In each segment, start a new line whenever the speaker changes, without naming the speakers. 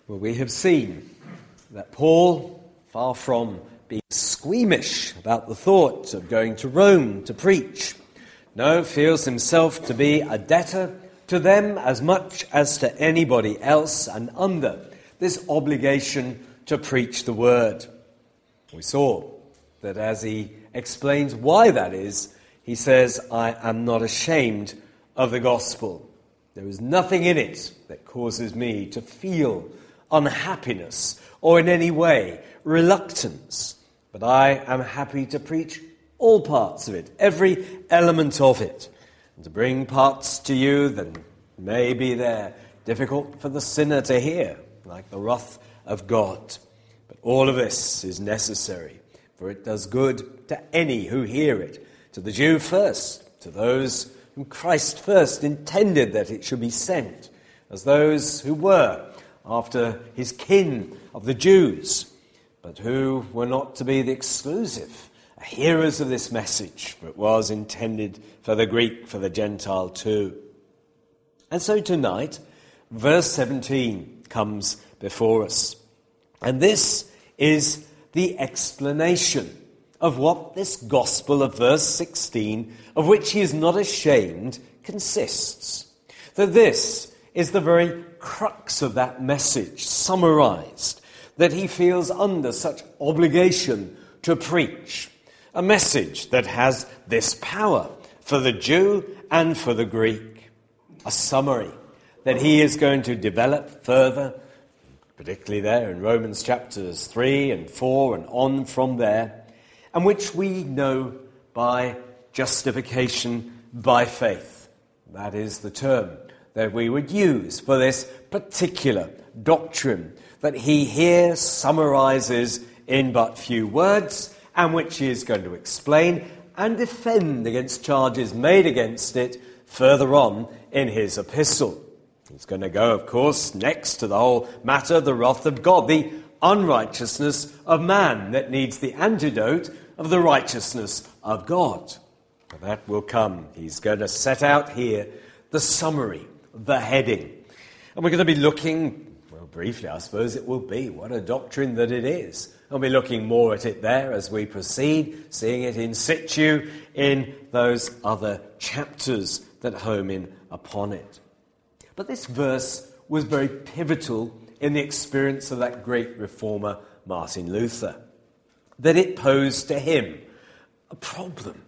Well, we have seen that Paul, far from being squeamish about the thought of going to Rome to preach, feels himself to be a debtor to them as much as to anybody else and under this obligation to preach the word. We saw that as he explains why that is, he says, I am not ashamed of the gospel. There is nothing in it that causes me to feel unhappiness or in any way reluctance. But I am happy to preach all parts of it, every element of it, and to bring parts to you that maybe they're difficult for the sinner to hear, like the wrath of God. But all of this is necessary, for it does good to any who hear it, to the Jew first, to those whom Christ first intended that it should be sent, as those who were after his kin of the Jews, but who were not to be the exclusive hearers of this message, for it was intended for the Greek, for the Gentile too. And so tonight, verse 17 comes before us. And this is the explanation of what this gospel of verse 16, of which he is not ashamed, consists. That this is the very crux of that message, summarized, that he feels under such obligation to preach. A message that has this power for the Jew and for the Greek. A summary that he is going to develop further, particularly there in Romans chapters 3 and 4 and on from there, and which we know by justification by faith. That is the term that we would use for this particular doctrine that he here summarizes in but few words, and which he is going to explain and defend against charges made against it further on in his epistle. He's going to go, of course, next to the whole matter, the wrath of God, the unrighteousness of man that needs the antidote of the righteousness of God. But that will come. He's going to set out here the summary, the heading. And we're going to be looking, well, briefly, I suppose it will be, what a doctrine that it is. I'll be looking more at it there as we proceed, seeing it in situ in those other chapters that home in upon it. But this verse was very pivotal in the experience of that great reformer, Martin Luther. That it posed to him a problem.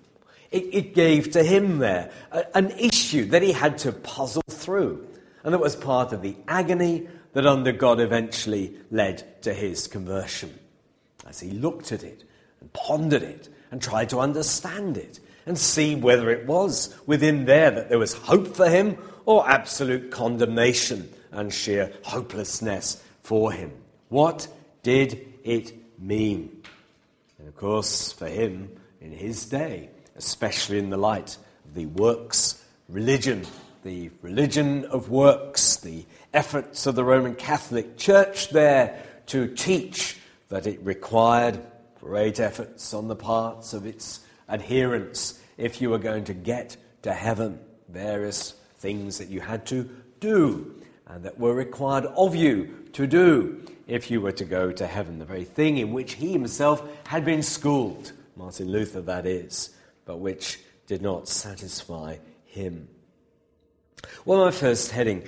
It gave to him there an issue that he had to puzzle through. And that was part of the agony that under God eventually led to his conversion. As he looked at it and pondered it and tried to understand it and see whether it was within there that there was hope for him or absolute condemnation and sheer hopelessness for him. What did it mean? And of course, for him in his day, especially in the light of the works religion, the religion of works, the efforts of the Roman Catholic Church there to teach that it required great efforts on the parts of its adherents if you were going to get to heaven. Various things that you had to do and that were required of you to do if you were to go to heaven. The very thing in which he himself had been schooled, Martin Luther that is, but which did not satisfy him. Well, my first heading,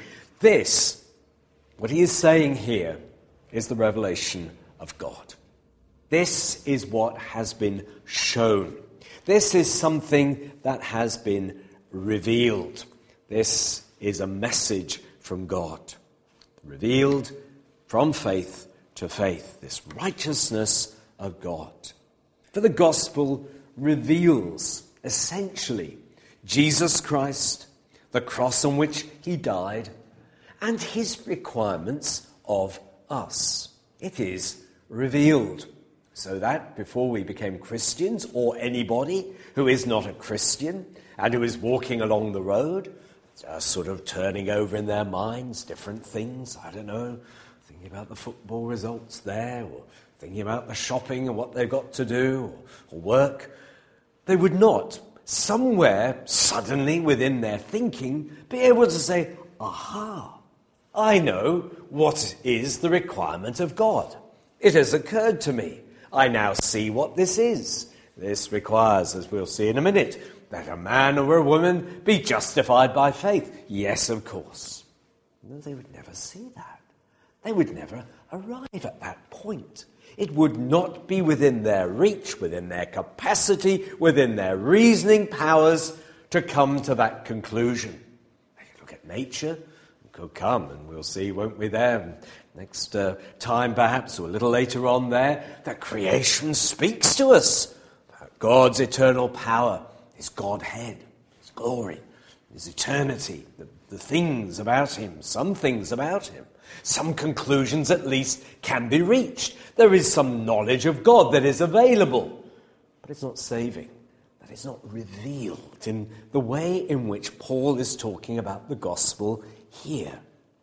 what he is saying here, is the revelation of God. This is what has been shown. This is something that has been revealed. This is a message from God, revealed from faith to faith, this righteousness of God. For the gospel reveals, essentially, Jesus Christ, the cross on which he died, and his requirements of us. It is revealed. So that before we became Christians, or anybody who is not a Christian and who is walking along the road, sort of turning over in their minds different things, I don't know, thinking about the football results there, or thinking about the shopping and what they've got to do, or work, they would not somewhere suddenly within their thinking be able to say, aha, I know what is the requirement of God. It has occurred to me. I now see what this is. This requires, as we'll see in a minute, that a man or a woman be justified by faith. Yes, of course. No, they would never see that. They would never arrive at that point. It would not be within their reach, within their capacity, within their reasoning powers to come to that conclusion. They could look at nature, it could come, and we'll see, won't we, there next time perhaps, or a little later on there, that creation speaks to us about God's eternal power, his Godhead, his glory, his eternity, the things about him, some things about him. Some conclusions at least can be reached. There is some knowledge of God that is available, but it's not saving. That is not revealed in the way in which Paul is talking about the gospel here.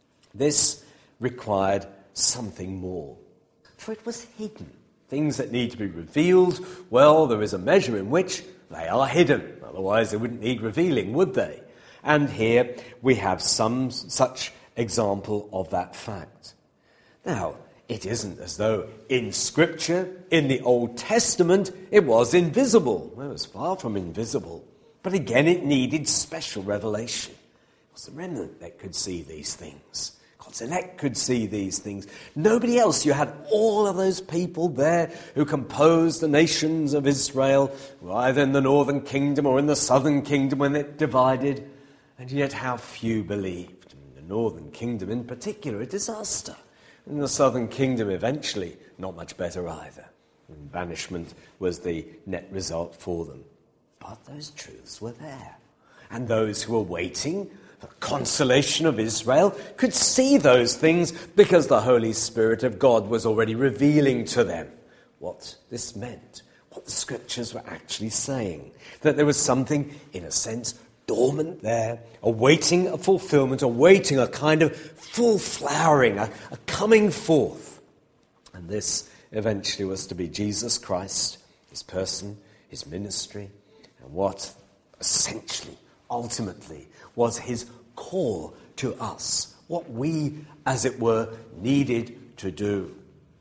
This required something more, for it was hidden. Things that need to be revealed, well, there is a measure in which they are hidden. Otherwise, they wouldn't need revealing, would they? And here we have some such example of that fact. Now, it isn't as though in Scripture, in the Old Testament, it was invisible. Well, it was far from invisible. But again, it needed special revelation. It was the remnant that could see these things. God's elect could see these things. Nobody else. You had all of those people there who composed the nations of Israel, either in the northern kingdom or in the southern kingdom when it divided. And yet how few believed. Northern kingdom in particular, a disaster. In the southern kingdom eventually, not much better either. And banishment was the net result for them. But those truths were there. And those who were waiting for the consolation of Israel could see those things because the Holy Spirit of God was already revealing to them what this meant, what the Scriptures were actually saying. That there was something, in a sense, dormant there, awaiting a fulfillment, awaiting a kind of full flowering, a coming forth. And this eventually was to be Jesus Christ, his person, his ministry, and what essentially, ultimately, was his call to us, what we, as it were, needed to do.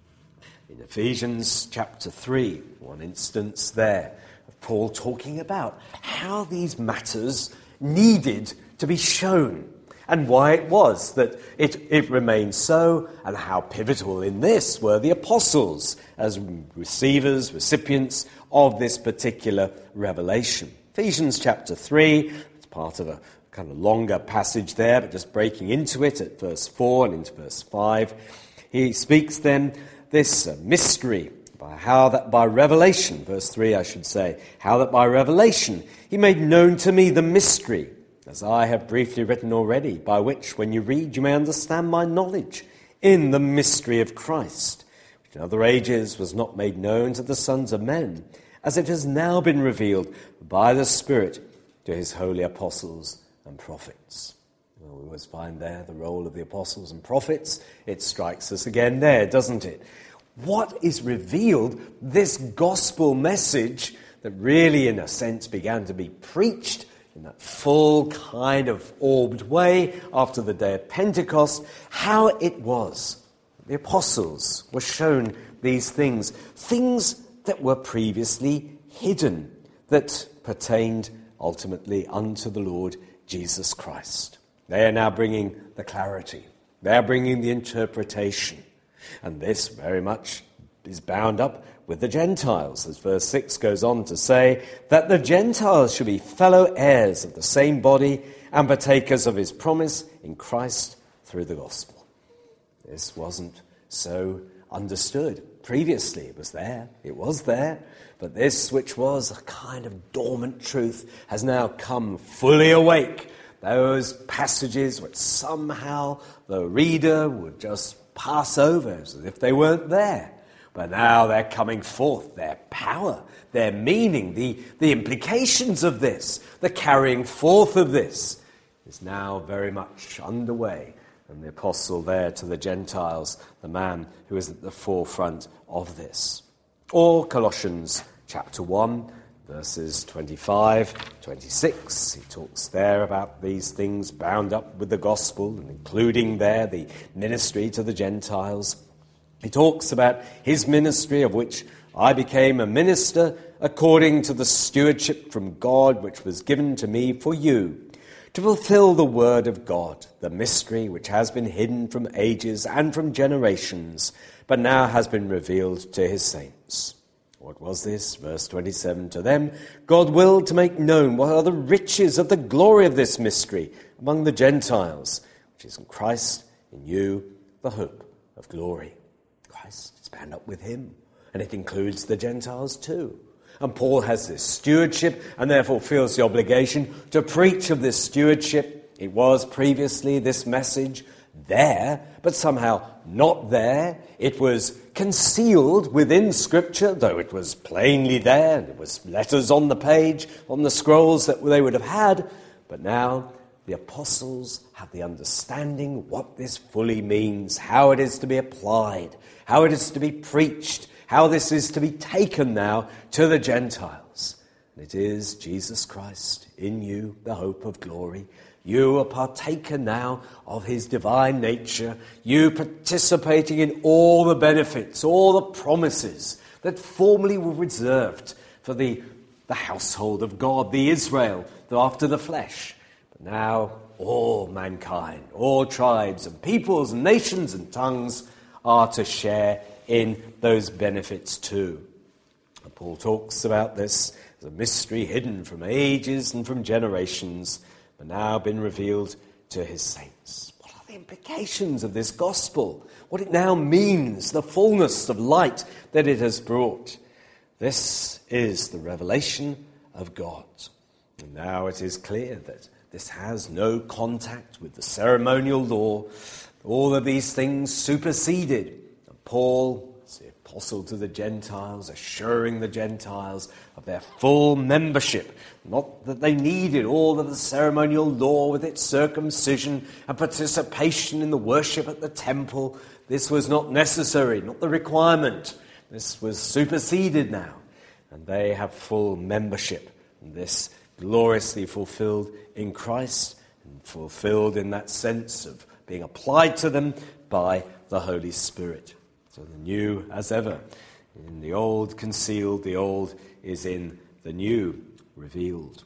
In Ephesians chapter 3, one instance there, Paul talking about how these matters needed to be shown and why it was that it remained so, and how pivotal in this were the apostles as receivers, recipients of this particular revelation. Ephesians chapter 3, it's part of a kind of longer passage there, but just breaking into it at verse 4 and into verse 5, he speaks then this mystery, how that by revelation, verse 3 I should say, how that by revelation he made known to me the mystery, as I have briefly written already, by which when you read you may understand my knowledge in the mystery of Christ, which in other ages was not made known to the sons of men, as it has now been revealed by the Spirit to his holy apostles and prophets. Well, we always find there the role of the apostles and prophets. It strikes us again there, doesn't it? What is revealed, this gospel message that really, in a sense, began to be preached in that full kind of orbed way after the day of Pentecost, how it was. The apostles were shown these things that were previously hidden, that pertained ultimately unto the Lord Jesus Christ. They are now bringing the clarity. They are bringing the interpretation. And this very much is bound up with the Gentiles, as verse 6 goes on to say, that the Gentiles should be fellow heirs of the same body and partakers of his promise in Christ through the gospel. This wasn't so understood. Previously it was there, but this, which was a kind of dormant truth, has now come fully awake. Those passages which somehow the reader would just pass over as if they weren't there. But now they're coming forth, their power, their meaning, the implications of this, the carrying forth of this is now very much underway. And the apostle there to the Gentiles, the man who is at the forefront of this. Or Colossians chapter 1, Verses 25, 26, he talks there about these things bound up with the gospel, and including there the ministry to the Gentiles. He talks about his ministry, of which I became a minister according to the stewardship from God which was given to me for you, to fulfill the word of God, the mystery which has been hidden from ages and from generations, but now has been revealed to his saints. What was this? Verse 27, to them God willed to make known what are the riches of the glory of this mystery among the Gentiles, which is in Christ, in you, the hope of glory. Christ is bound up with him, and it includes the Gentiles too. And Paul has this stewardship and therefore feels the obligation to preach of this stewardship. It was previously this message there, but somehow not there. It was concealed within Scripture, though it was plainly there. And it was letters on the page, on the scrolls that they would have had. But now the apostles have the understanding what this fully means, how it is to be applied, how it is to be preached, how this is to be taken now to the Gentiles. And it is Jesus Christ in you, the hope of glory. You are partaker now of his divine nature, you participating in all the benefits, all the promises that formerly were reserved for the household of God, the Israel, after the flesh. But now all mankind, all tribes and peoples and nations and tongues are to share in those benefits too. And Paul talks about this as a mystery hidden from ages and from generations, but now been revealed to his saints. What are the implications of this gospel? What it now means, the fullness of light that it has brought. This is the revelation of God. And now it is clear that this has no contact with the ceremonial law. All of these things superseded. And Paul, the apostle to the Gentiles, assuring the Gentiles of their full membership. Not that they needed all of the ceremonial law with its circumcision and participation in the worship at the temple. This was not necessary, not the requirement. This was superseded now. And they have full membership. And this gloriously fulfilled in Christ, and fulfilled in that sense of being applied to them by the Holy Spirit. So the new as ever. In the old concealed, the old is in the new revealed.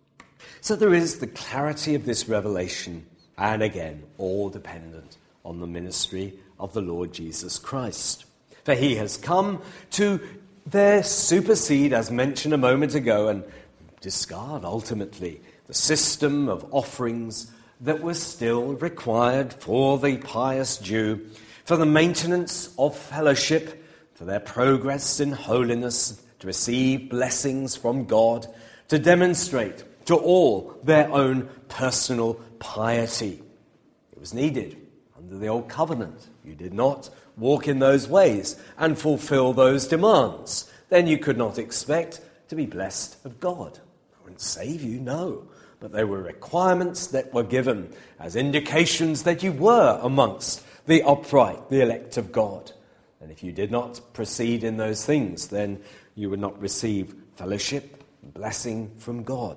So there is the clarity of this revelation, and again, all dependent on the ministry of the Lord Jesus Christ. For he has come to there supersede, as mentioned a moment ago, and discard ultimately the system of offerings that was still required for the pious Jew, for the maintenance of fellowship, for their progress in holiness, to receive blessings from God, to demonstrate to all their own personal piety. It was needed under the old covenant. You did not walk in those ways and fulfill those demands. Then you could not expect to be blessed of God. It wouldn't save you, no. But there were requirements that were given as indications that you were amongst the upright, the elect of God. And if you did not proceed in those things, then you would not receive fellowship and blessing from God.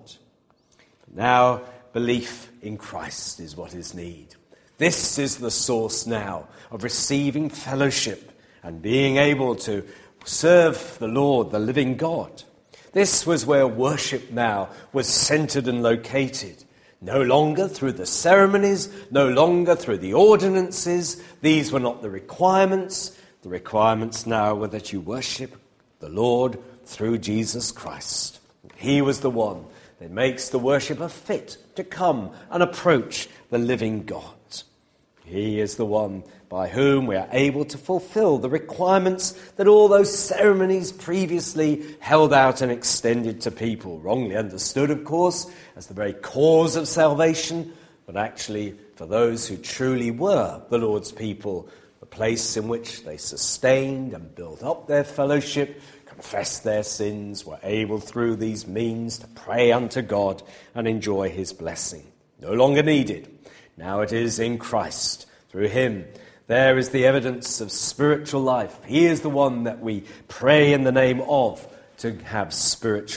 Now, belief in Christ is what is needed. This is the source now of receiving fellowship and being able to serve the Lord, the living God. This was where worship now was centered and located. No longer through the ceremonies, no longer through the ordinances. These were not the requirements. The requirements now were that you worship the Lord through Jesus Christ. He was the one that makes the worshipper fit to come and approach the living God. He is the one by whom we are able to fulfill the requirements that all those ceremonies previously held out and extended to people. Wrongly understood, of course, as the very cause of salvation, but actually for those who truly were the Lord's people, the place in which they sustained and built up their fellowship, confessed their sins, were able through these means to pray unto God and enjoy his blessing. No longer needed. Now it is in Christ. Through him, there is the evidence of spiritual life. He is the one that we pray in the name of to have spiritual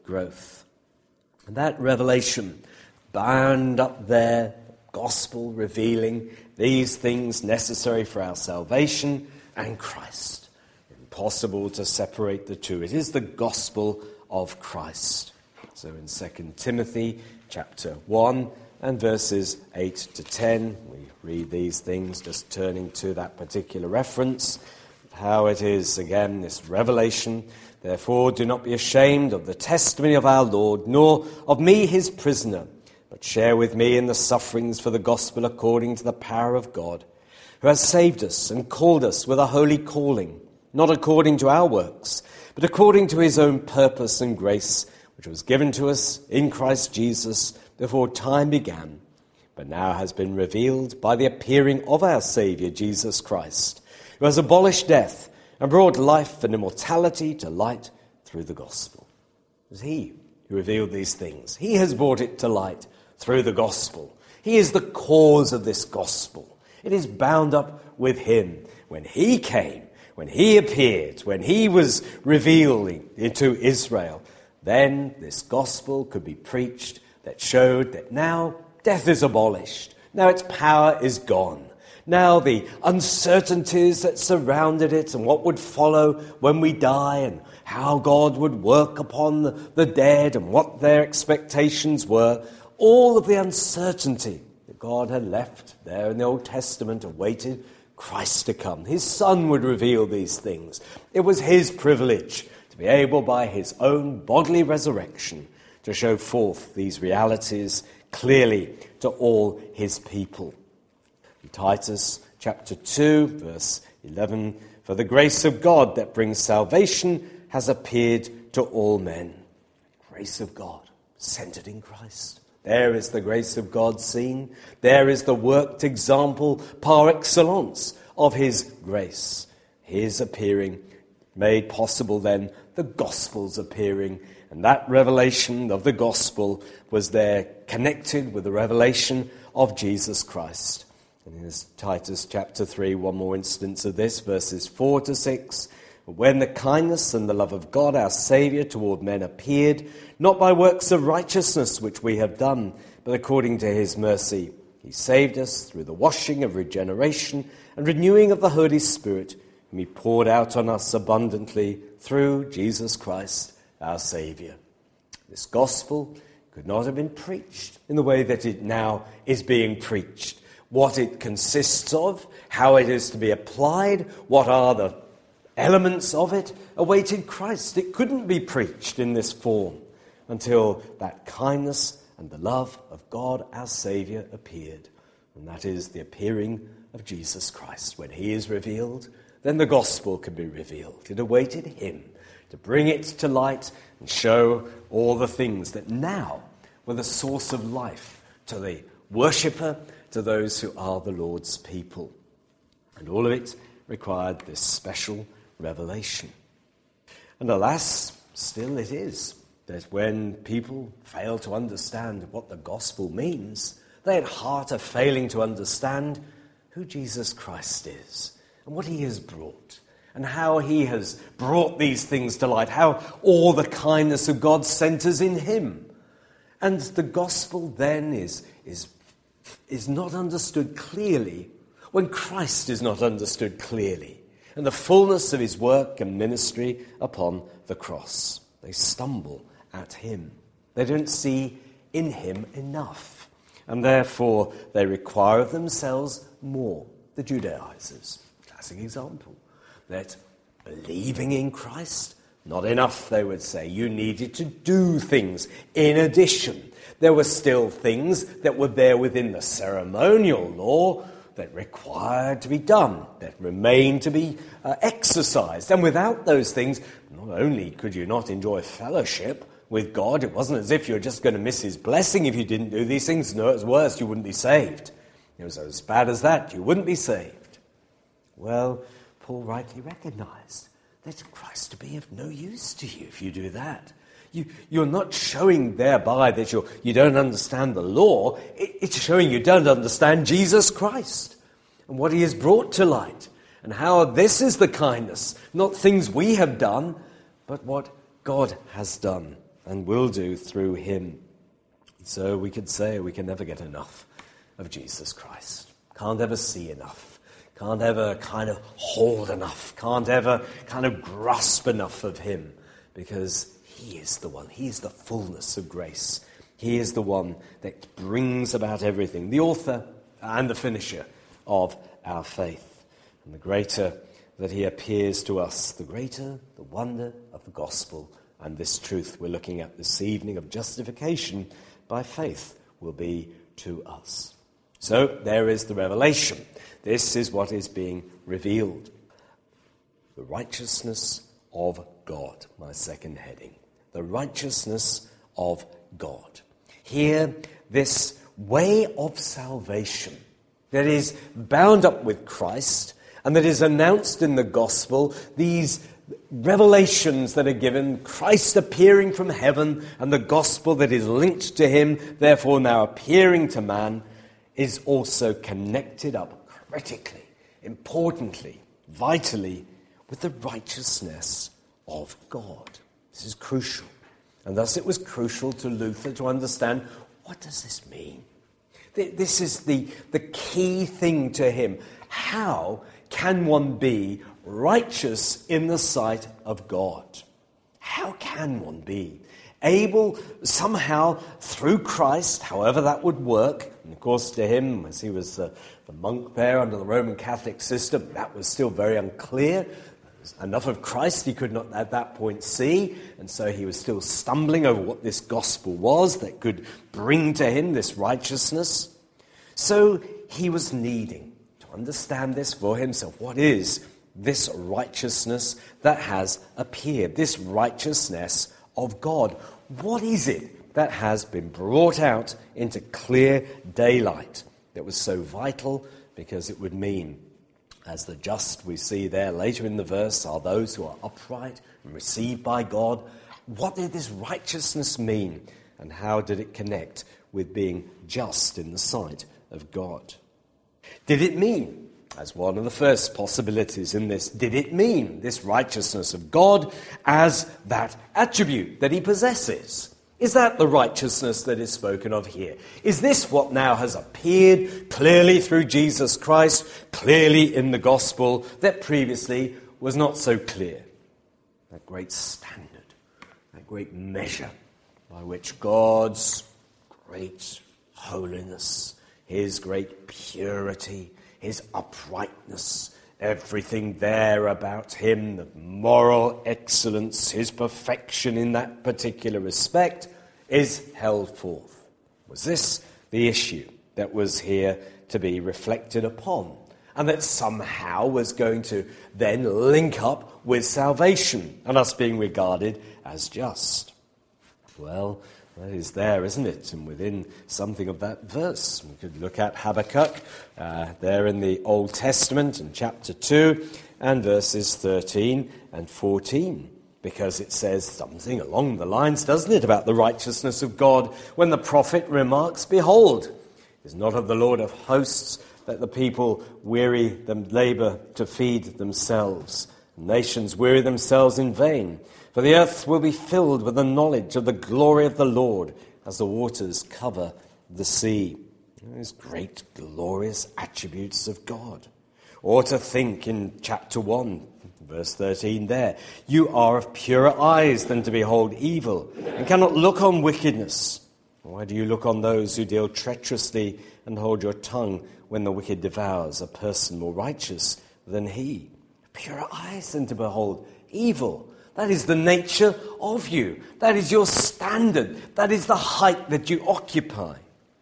growth. And that revelation, bound up there, gospel revealing these things necessary for our salvation and Christ. Impossible to separate the two. It is the gospel of Christ. So in 2 Timothy chapter 1 and verses 8 to 10, we read these things, just turning to that particular reference, how it is, again, this revelation. Therefore, do not be ashamed of the testimony of our Lord, nor of me his prisoner, but share with me in the sufferings for the gospel according to the power of God, who has saved us and called us with a holy calling, not according to our works, but according to his own purpose and grace, which was given to us in Christ Jesus before time began, but now has been revealed by the appearing of our Saviour Jesus Christ, who has abolished death and brought life and immortality to light through the gospel. It was he who revealed these things. He has brought it to light through the gospel. He is the cause of this gospel. It is bound up with him. When he came, when he appeared, when he was revealing to Israel, then this gospel could be preached that showed that now death is abolished. Now its power is gone. Now the uncertainties that surrounded it and what would follow when we die and how God would work upon the dead and what their expectations were, all of the uncertainty that God had left there in the Old Testament awaited Christ to come. His Son would reveal these things. It was his privilege to be able by his own bodily resurrection to show forth these realities clearly to all his people. In Titus chapter 2, verse 11, for the grace of God that brings salvation has appeared to all men. Grace of God, centered in Christ. There is the grace of God seen. There is the worked example par excellence of his grace. His appearing made possible then the gospel's appearing. And that revelation of the gospel was there connected with the revelation of Jesus Christ. And in Titus chapter 3, one more instance of this, verses 4 to 6. When the kindness and the love of God our Saviour toward men appeared, not by works of righteousness which we have done, but according to his mercy, he saved us through the washing of regeneration and renewing of the Holy Spirit, whom he poured out on us abundantly through Jesus Christ our Saviour. This gospel could not have been preached in the way that it now is being preached. What it consists of, how it is to be applied, what are the elements of it, awaited Christ. It couldn't be preached in this form until that kindness and the love of God our Saviour appeared. And that is the appearing of Jesus Christ. When he is revealed, then the gospel can be revealed. It awaited him to bring it to light and show all the things that now were the source of life to the worshipper, to those who are the Lord's people. And all of it required this special revelation. And alas, still it is that when people fail to understand what the gospel means, they at heart are failing to understand who Jesus Christ is and what he has brought and how he has brought these things to light, how all the kindness of God centers in him. And the gospel then is not understood clearly when Christ is not understood clearly and the fullness of his work and ministry upon the cross. They stumble at him. They don't see in him enough. And therefore they require of themselves more. The Judaizers, classic example, that believing in Christ, not enough, they would say. You needed to do things in addition. There were still things that were there within the ceremonial law that required to be done, that remained to be exercised. And without those things, not only could you not enjoy fellowship with God, it wasn't as if you were just going to miss his blessing if you didn't do these things. No, it's worse, you wouldn't be saved. It was as bad as that, you wouldn't be saved. Well, Paul rightly recognized that Christ to be of no use to you if you do that. You're not showing thereby that you don't understand the law. It's showing you don't understand Jesus Christ and what he has brought to light and how this is the kindness, not things we have done, but what God has done and will do through him. So we could say we can never get enough of Jesus Christ. Can't ever see enough. Can't ever kind of hold enough. Can't ever kind of grasp enough of him, because he is the one. He is the fullness of grace. He is the one that brings about everything, the author and the finisher of our faith. And the greater that he appears to us, the greater the wonder of the gospel. And this truth we're looking at this evening of justification by faith will be to us. So there is the revelation. This is what is being revealed. The righteousness of God, my second heading. The righteousness of God. Here, this way of salvation that is bound up with Christ and that is announced in the gospel, these revelations that are given, Christ appearing from heaven and the gospel that is linked to him, therefore now appearing to man, is also connected up critically, importantly, vitally with the righteousness of God. This is crucial. And thus it was crucial to Luther to understand, what does this mean? This is the key thing to him. How can one be righteous in the sight of God? How can one be able somehow through Christ, however that would work? And of course to him, as he was the monk there under the Roman Catholic system, that was still very unclear. Enough of Christ he could not at that point see, and so he was still stumbling over what this gospel was that could bring to him this righteousness. So he was needing to understand this for himself. What is this righteousness that has appeared, this righteousness of God? What is it that has been brought out into clear daylight that was so vital, because it would mean, as the just we see there later in the verse are those who are upright and received by God. What did this righteousness mean, and how did it connect with being just in the sight of God? Did it mean, as one of the first possibilities in this, did it mean this righteousness of God as that attribute that he possesses? Is that the righteousness that is spoken of here? Is this what now has appeared clearly through Jesus Christ, clearly in the gospel, that previously was not so clear? That great standard, that great measure by which God's great holiness, his great purity, his uprightness, everything there about him, the moral excellence, his perfection in that particular respect, is held forth. Was this the issue that was here to be reflected upon, and that somehow was going to then link up with salvation and us being regarded as just? Well, that is there, isn't it? And within something of that verse, we could look at Habakkuk there in the Old Testament in chapter 2 and verses 13 and 14. Because it says something along the lines, doesn't it, about the righteousness of God when the prophet remarks, "Behold, it is not of the Lord of hosts that the people weary them labour to feed themselves. Nations weary themselves in vain. For the earth will be filled with the knowledge of the glory of the Lord as the waters cover the sea." Those great, glorious attributes of God. Or to think in chapter 1, verse 13 there, "You are of purer eyes than to behold evil, and cannot look on wickedness. Why do you look on those who deal treacherously, and hold your tongue when the wicked devours a person more righteous than he?" Purer eyes than to behold evil. That is the nature of you. That is your standard. That is the height that you occupy.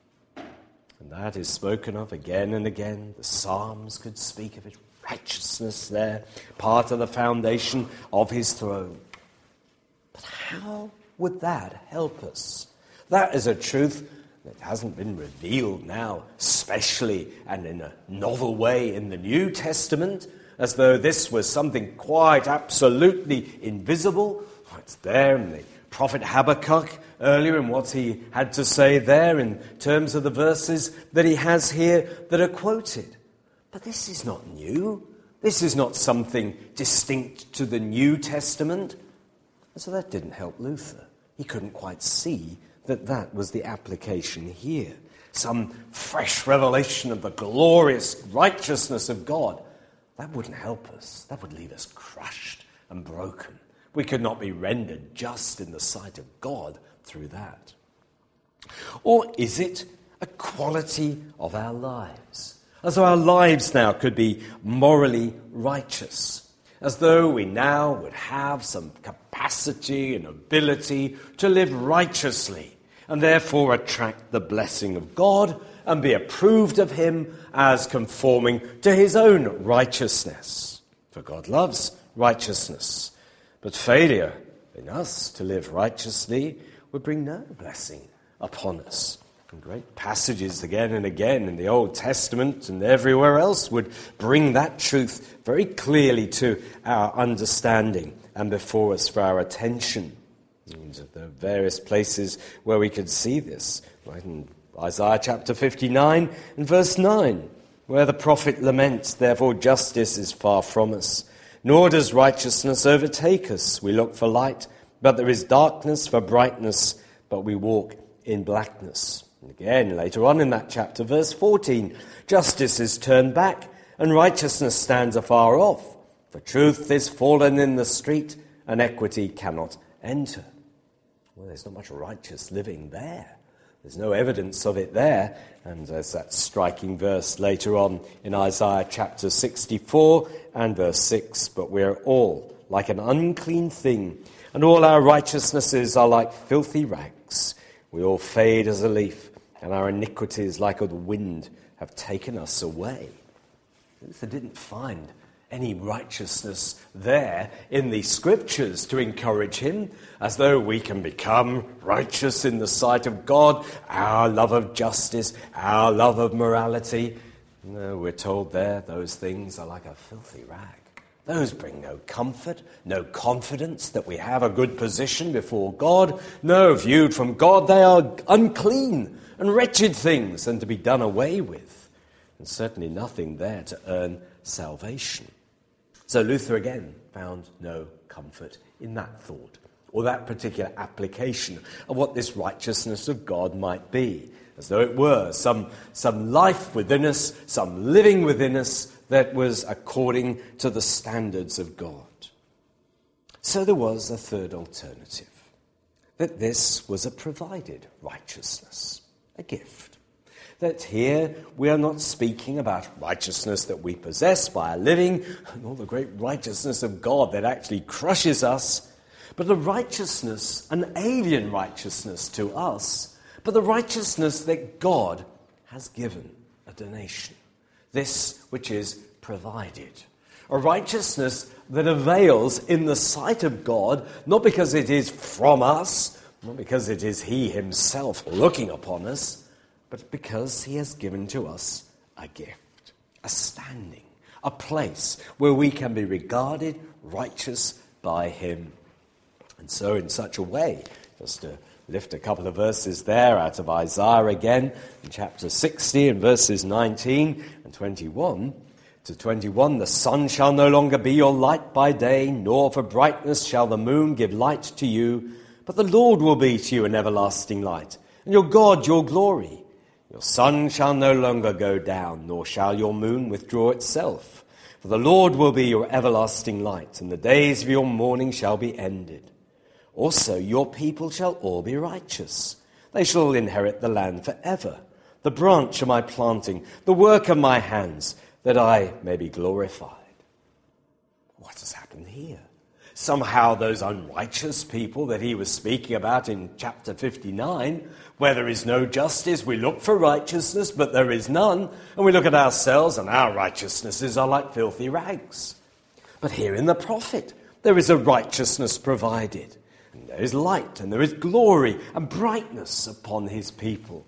And that is spoken of again and again. The Psalms could speak of it. Righteousness there, part of the foundation of his throne. But how would that help us? That is a truth that hasn't been revealed now, especially and in a novel way in the New Testament, as though this was something quite absolutely invisible. It's there in the prophet Habakkuk earlier and what he had to say there in terms of the verses that he has here that are quoted. But this is not new. This is not something distinct to the New Testament. And so that didn't help Luther. he couldn't quite see that that was the application here. Some fresh revelation of the glorious righteousness of God. That wouldn't help us. That would leave us crushed and broken. We could not be rendered just in the sight of God through that. Or is it a quality of our lives? As though our lives now could be morally righteous. As though we now would have some capacity and ability to live righteously and therefore attract the blessing of God and be approved of him as conforming to his own righteousness. For God loves righteousness, but failure in us to live righteously would bring no blessing upon us. And great passages again and again in the Old Testament and everywhere else would bring that truth very clearly to our understanding and before us for our attention. And there are various places where we could see this, right in Isaiah chapter 59 and verse 9, where the prophet laments, "Therefore justice is far from us, nor does righteousness overtake us. We look for light, but there is darkness for brightness, but we walk in blackness." And again, later on in that chapter, verse 14, "Justice is turned back, and righteousness stands afar off. For truth is fallen in the street, and equity cannot enter." Well, there's not much righteous living there. There's no evidence of it there. And there's that striking verse later on in Isaiah chapter 64 and verse 6, "But we're all like an unclean thing, and all our righteousnesses are like filthy rags. We all fade as a leaf, and our iniquities like a wind have taken us away." Luther didn't find any righteousness there in the scriptures to encourage him, as though we can become righteous in the sight of God, our love of justice, our love of morality. No, we're told there those things are like a filthy rag. Those bring no comfort, no confidence that we have a good position before God. No, viewed from God, they are unclean and wretched things and to be done away with. And certainly nothing there to earn salvation. So Luther again found no comfort in that thought or that particular application of what this righteousness of God might be, as though it were some life within us, some living within us that was according to the standards of God. So there was a third alternative, that this was a provided righteousness, a gift. That here we are not speaking about righteousness that we possess by our living, nor the great righteousness of God that actually crushes us, but the righteousness, an alien righteousness to us, but the righteousness that God has given, a donation. This which is provided. A righteousness that avails in the sight of God, not because it is from us, not because it is he himself looking upon us, but because he has given to us a gift, a standing, a place where we can be regarded righteous by him. And so in such a way, just to lift a couple of verses there out of Isaiah again, in chapter 60 and verses 19 and 21 to 21, "The sun shall no longer be your light by day, nor for brightness shall the moon give light to you, but the Lord will be to you an everlasting light, and your God your glory. Your sun shall no longer go down, nor shall your moon withdraw itself. For the Lord will be your everlasting light, and the days of your mourning shall be ended. Also your people shall all be righteous. They shall inherit the land forever. The branch of my planting, the work of my hands, that I may be glorified." What has happened here? Somehow those unrighteous people that he was speaking about in chapter 59, where there is no justice, we look for righteousness, but there is none, and we look at ourselves and our righteousnesses are like filthy rags. But here in the prophet, there is a righteousness provided, and there is light, and there is glory and brightness upon his people.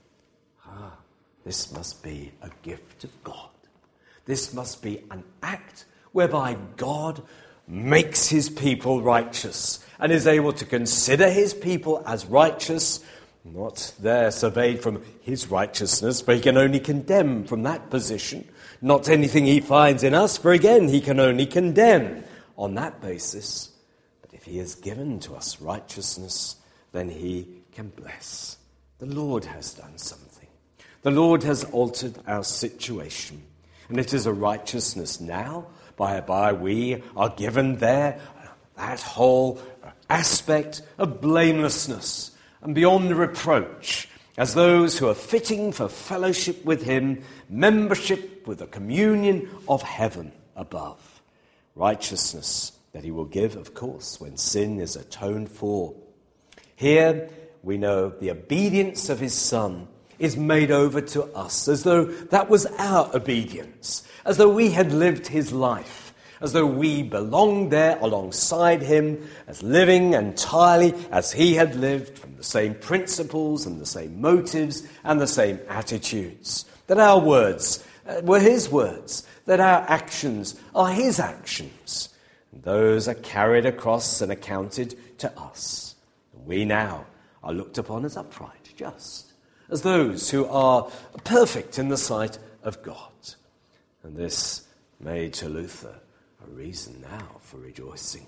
This must be a gift of God. This must be an act whereby God makes his people righteous and is able to consider his people as righteous, not there surveyed from his righteousness, for he can only condemn from that position, not anything he finds in us, for again he can only condemn on that basis. But if he has given to us righteousness, then he can bless. The Lord has done something. The Lord has altered our situation. And it is a righteousness now, whereby we are given there that whole aspect of blamelessness and beyond reproach, as those who are fitting for fellowship with him, membership with the communion of heaven above. Righteousness that he will give, of course, when sin is atoned for. Here we know the obedience of his Son is made over to us, as though that was our obedience, as though we had lived his life, as though we belonged there alongside him, as living entirely as he had lived, from the same principles and the same motives and the same attitudes. That our words were his words, that our actions are his actions, and those are carried across and accounted to us. And we now are looked upon as upright, just, as those who are perfect in the sight of God. And this made to Luther a reason now for rejoicing,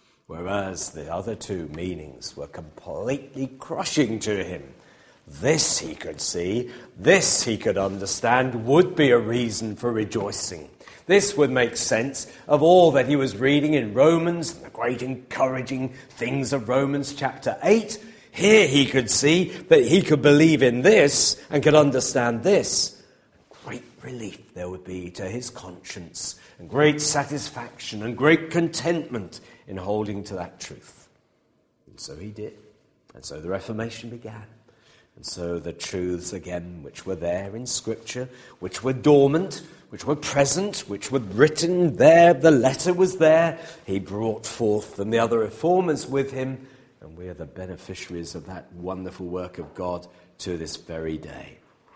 whereas the other two meanings were completely crushing to him. This he could see, this he could understand, would be a reason for rejoicing. This would make sense of all that he was reading in Romans, and the great encouraging things of Romans chapter 8. Here he could see that he could believe in this and could understand this. Great relief there would be to his conscience, and great satisfaction and great contentment in holding to that truth. And so he did. And so the Reformation began. And so the truths again, which were there in Scripture, which were dormant, which were present, which were written there, the letter was there, he brought forth, and the other reformers with him, and we are the beneficiaries of that wonderful work of God to this very day.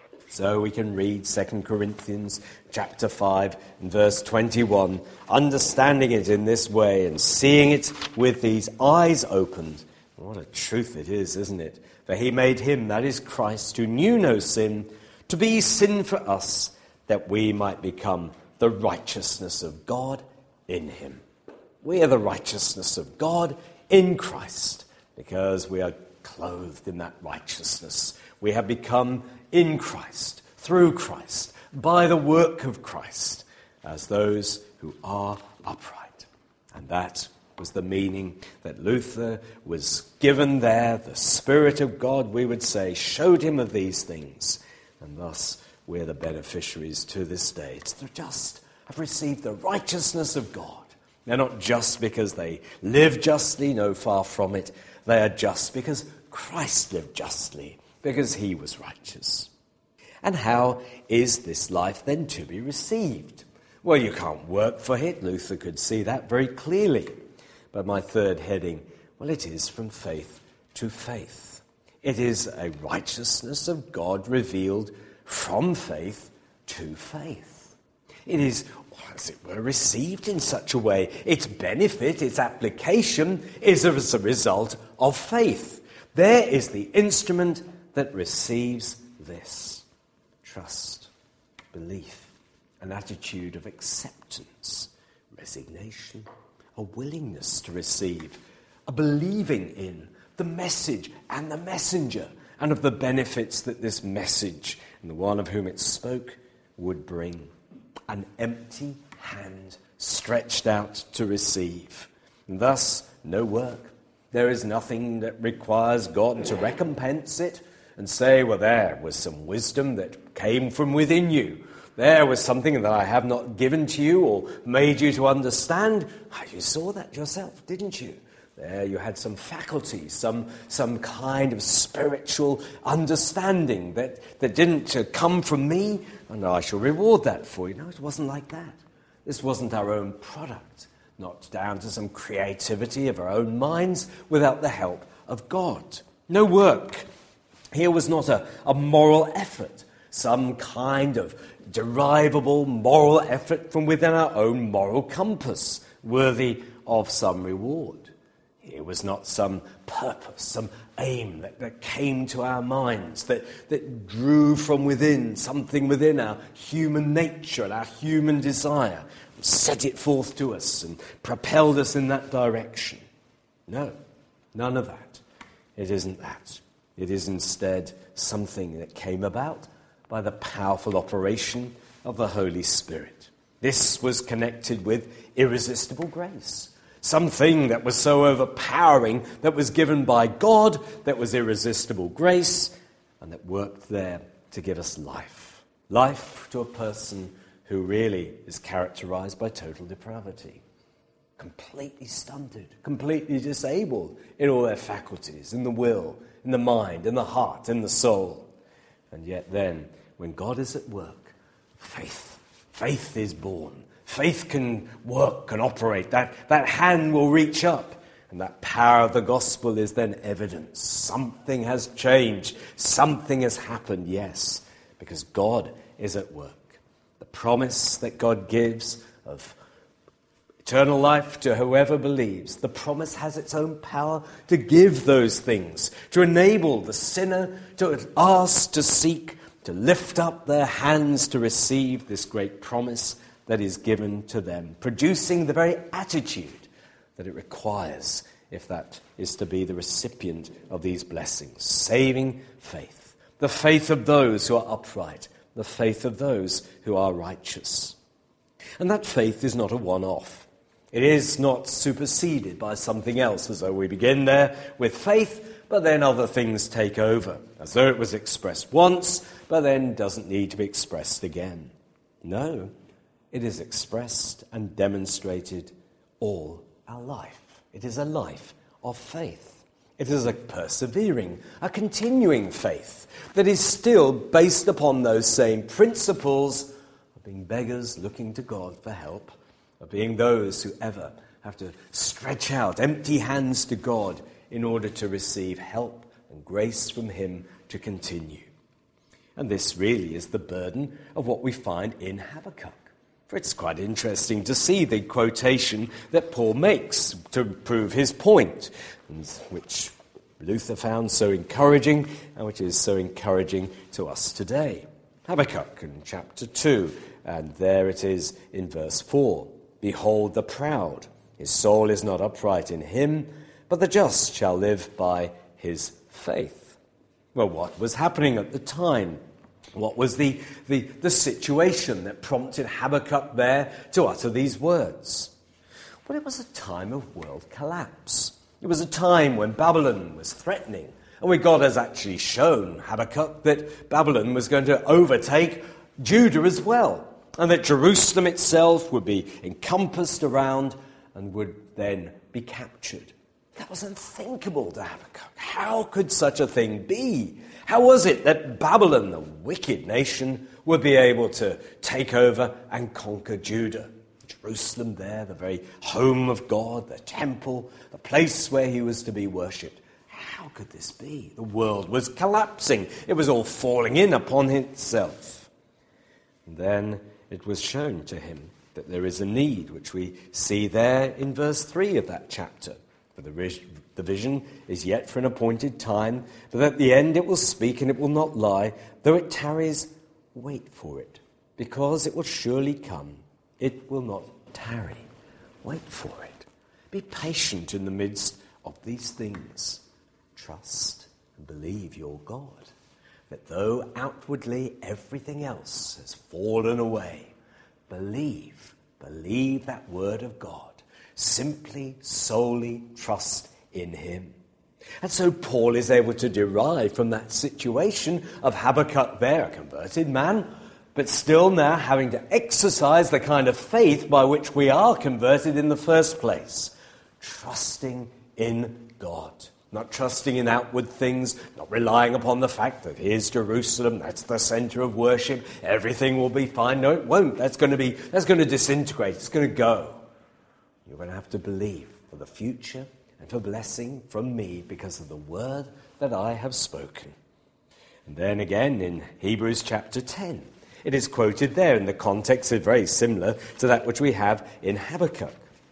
So we can read 2 Corinthians chapter 5 and verse 21, understanding it in this way and seeing it with these eyes opened. What a truth it is, isn't it? For he made him, that is Christ, who knew no sin, to be sin for us, that we might become the righteousness of God in him. We are the righteousness of God in Christ, because we are clothed in that righteousness. We have become in Christ, through Christ, by the work of Christ, as those who are upright. And that was the meaning that Luther was given there. The Spirit of God, we would say, showed him of these things. And thus we're the beneficiaries to this day. It's the just have received the righteousness of God. They're not just because they live justly, no, far from it. They are just because Christ lived justly, because he was righteous. And how is this life then to be received? Well, you can't work for it. Luther could see that very clearly. But my third heading, well, it is from faith to faith. It is a righteousness of God revealed from faith to faith. It is, as it were, received in such a way. Its benefit, its application, is as a result of faith. There is the instrument that receives this. Trust, belief, an attitude of acceptance, resignation, a willingness to receive, a believing in the message and the messenger, and of the benefits that this message and the one of whom it spoke would bring. An empty hand stretched out to receive. And thus, no work. There is nothing that requires God to recompense it and say, well, there was some wisdom that came from within you. There was something that I have not given to you or made you to understand. You saw that yourself, didn't you? There you had some faculty, some kind of spiritual understanding that didn't come from me, and I shall reward that for you. No, it wasn't like that. This wasn't our own product, not down to some creativity of our own minds without the help of God. No work. Here was not a moral effort, some kind of derivable moral effort from within our own moral compass, worthy of some reward. Here was not some purpose, some aim that came to our minds, that drew from within, something within our human nature and our human desire, and set it forth to us and propelled us in that direction. No, none of that. It isn't that. It is instead something that came about by the powerful operation of the Holy Spirit. This was connected with irresistible grace. Something that was so overpowering, that was given by God, that was irresistible grace, and that worked there to give us life. Life to a person who really is characterized by total depravity. Completely stunted, completely disabled in all their faculties, in the will, in the mind, in the heart, in the soul. And yet then, when God is at work, faith is born. Faith can work, can operate. That hand will reach up. And that power of the gospel is then evidence. Something has changed. Something has happened, yes, because God is at work. The promise that God gives of eternal life to whoever believes, the promise has its own power to give those things, to enable the sinner to ask, to seek, to lift up their hands to receive this great promise that is given to them, producing the very attitude that it requires if that is to be the recipient of these blessings. Saving faith, the faith of those who are upright, the faith of those who are righteous. And that faith is not a one-off. It is not superseded by something else, as though we begin there with faith, but then other things take over, as though it was expressed once, but then doesn't need to be expressed again. No, it is expressed and demonstrated all our life. It is a life of faith. It is a persevering, a continuing faith that is still based upon those same principles of being beggars looking to God for help, of being those who ever have to stretch out empty hands to God in order to receive help and grace from Him to continue. And this really is the burden of what we find in Habakkuk. For it's quite interesting to see the quotation that Paul makes to prove his point, which Luther found so encouraging and which is so encouraging to us today. Habakkuk in chapter 2, and there it is in verse 4. Behold the proud, his soul is not upright in him, but the just shall live by his faith. Well, what was happening at the time? What was the situation that prompted Habakkuk there to utter these words? Well, it was a time of world collapse. It was a time when Babylon was threatening. And when God has actually shown Habakkuk that Babylon was going to overtake Judah as well, and that Jerusalem itself would be encompassed around and would then be captured. That was unthinkable to Habakkuk. How could such a thing be? How was it that Babylon, the wicked nation, would be able to take over and conquer Judah? Jerusalem there, the very home of God, the temple, the place where he was to be worshipped. How could this be? The world was collapsing. It was all falling in upon itself. And then it was shown to him that there is a need, which we see there in verse 3 of that chapter. For the vision is yet for an appointed time, but at the end it will speak and it will not lie. Though it tarries, wait for it, because it will surely come. It will not tarry. Wait for it. Be patient in the midst of these things. Trust and believe your God, that though outwardly everything else has fallen away, believe that word of God. Simply, solely trust in him. And so Paul is able to derive from that situation of Habakkuk there, a converted man, but still now having to exercise the kind of faith by which we are converted in the first place. Trusting in God. Not trusting in outward things, not relying upon the fact that here's Jerusalem, that's the center of worship, everything will be fine. No, it won't. That's going to disintegrate. It's going to go. You're going to have to believe for the future and for blessing from me because of the word that I have spoken. And then again in Hebrews chapter 10, it is quoted there in the context is very similar to that which we have in Habakkuk.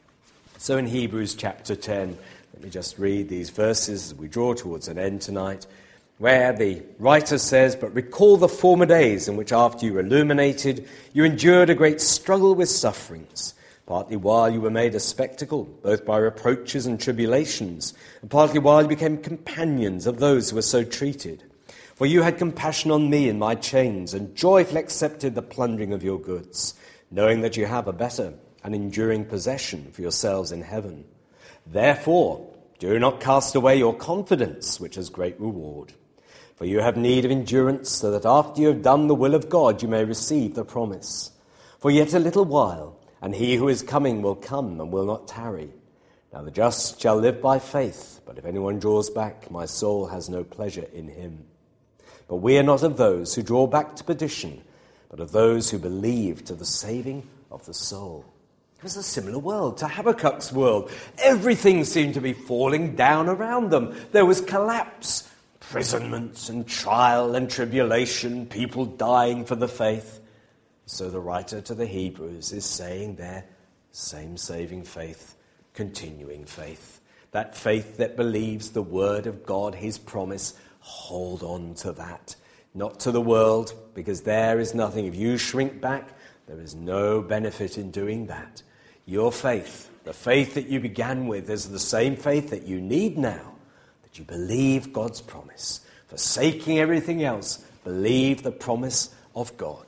So in Hebrews chapter 10, let me just read these verses as we draw towards an end tonight, where the writer says, "But recall the former days in which after you were illuminated, you endured a great struggle with sufferings, partly while you were made a spectacle, both by reproaches and tribulations, and partly while you became companions of those who were so treated. For you had compassion on me in my chains, and joyfully accepted the plundering of your goods, knowing that you have a better and enduring possession for yourselves in heaven. Therefore, do not cast away your confidence, which has great reward. For you have need of endurance, so that after you have done the will of God, you may receive the promise. For yet a little while, and he who is coming will come and will not tarry. Now the just shall live by faith, but if anyone draws back, my soul has no pleasure in him. But we are not of those who draw back to perdition, but of those who believe to the saving of the soul. It was a similar world to Habakkuk's world. Everything seemed to be falling down around them. There was collapse, imprisonment and trial and tribulation, people dying for the faith. So the writer to the Hebrews is saying there, same saving faith, continuing faith. That faith that believes the word of God, his promise, hold on to that. Not to the world, because there is nothing. If you shrink back, there is no benefit in doing that. Your faith, the faith that you began with, is the same faith that you need now, that you believe God's promise. Forsaking everything else, believe the promise of God.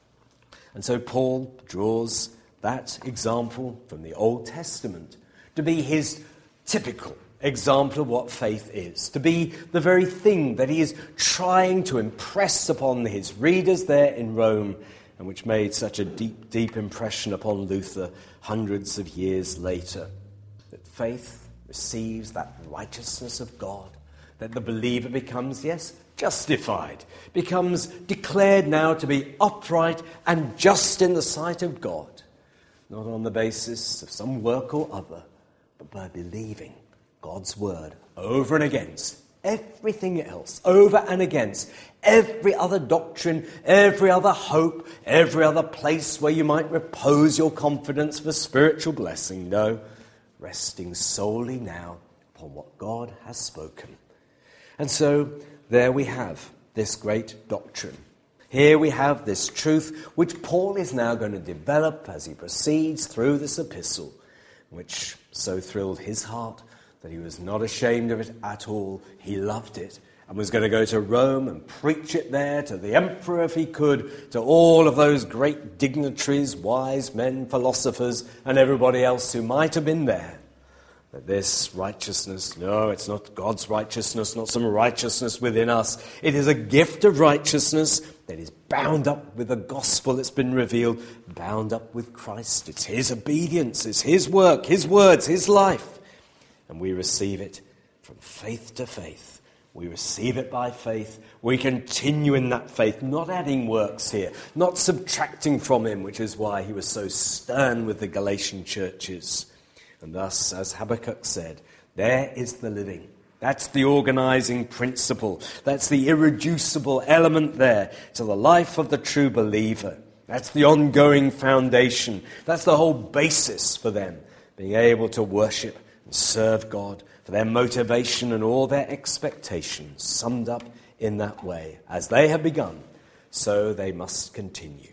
And so Paul draws that example from the Old Testament to be his typical example of what faith is, to be the very thing that he is trying to impress upon his readers there in Rome, and which made such a deep, deep impression upon Luther hundreds of years later. That faith receives that righteousness of God, that the believer becomes, yes, justified, becomes declared now to be upright and just in the sight of God, not on the basis of some work or other, but by believing God's word over and against everything else, over and against every other doctrine, every other hope, every other place where you might repose your confidence for spiritual blessing. No, resting solely now upon what God has spoken. And so there we have this great doctrine. Here we have this truth which Paul is now going to develop as he proceeds through this epistle, which so thrilled his heart that he was not ashamed of it at all. He loved it and was going to go to Rome and preach it there to the emperor if he could, to all of those great dignitaries, wise men, philosophers, and everybody else who might have been there. That this righteousness, no, it's not God's righteousness, not some righteousness within us. It is a gift of righteousness that is bound up with the gospel that's been revealed, bound up with Christ. It's his obedience, it's his work, his words, his life. And we receive it from faith to faith. We receive it by faith. We continue in that faith, not adding works here, not subtracting from him, which is why he was so stern with the Galatian churches. And thus, as Habakkuk said, there is the living. That's the organizing principle. That's the irreducible element there to the life of the true believer. That's the ongoing foundation. That's the whole basis for them being able to worship and serve God, for their motivation and all their expectations summed up in that way. As they have begun, so they must continue.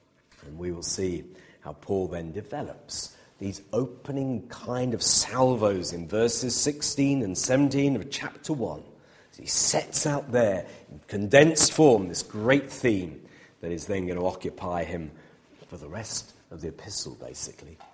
And we will see how Paul then develops these opening kind of salvos in verses 16 and 17 of chapter 1. He sets out there in condensed form this great theme that is then going to occupy him for the rest of the epistle, basically.